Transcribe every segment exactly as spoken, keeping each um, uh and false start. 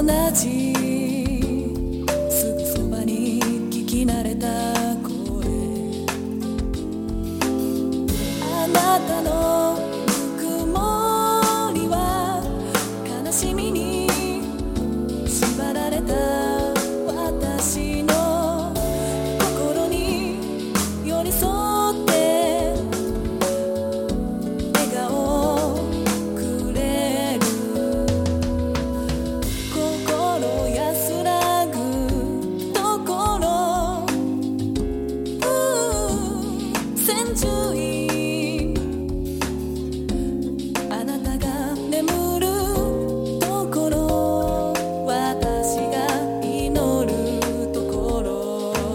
同じすぐそばに聞き慣れた声、あなたのぬくもりは悲しみに縛られた私の心に寄り添って笑顔をくれる、心安らぐところ、千住院、あなたが眠るところ、私が祈るところ、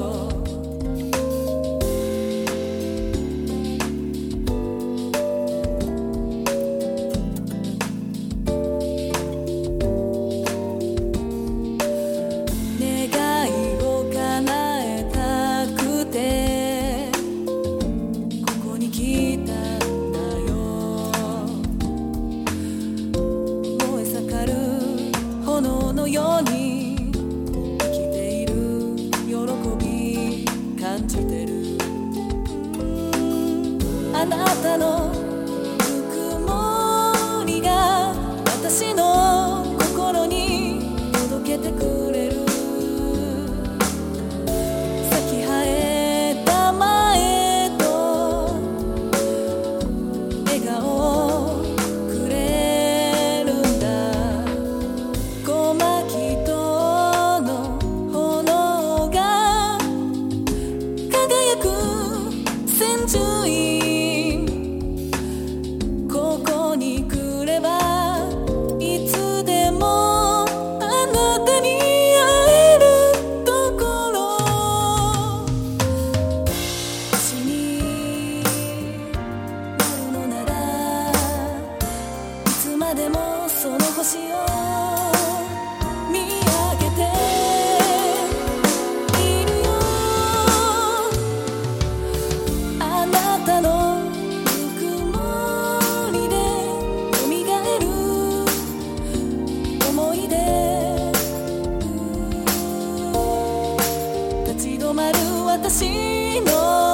願いを叶えたくてここに来たんだよ。燃え盛る炎のように生きている喜び感じてる、あなたのぬくもりが私の心に届けてくれる、咲き生えた前と笑顔をくれるんだ、小牧島の炎が輝く千住院、ここに来ればいつでもあなたに会えるところ、星になるのならいつまでもその星を見上げているよ。あなたのぬくもりで蘇る思い出、立ち止まる私の